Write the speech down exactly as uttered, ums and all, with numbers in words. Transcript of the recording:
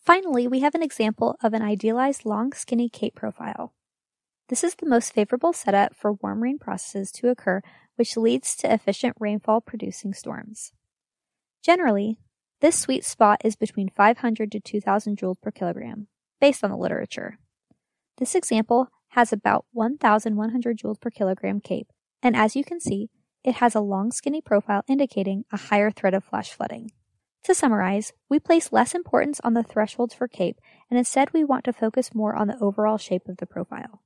Finally, we have an example of an idealized long, skinny cape profile. This is the most favorable setup for warm rain processes to occur, which leads to efficient rainfall-producing storms. Generally, this sweet spot is between five hundred to two thousand joules per kilogram, based on the literature. This example has about one thousand one hundred joules per kilogram cape, and as you can see, it has a long, skinny profile indicating a higher threat of flash flooding. To summarize, we place less importance on the thresholds for cape, and instead we want to focus more on the overall shape of the profile.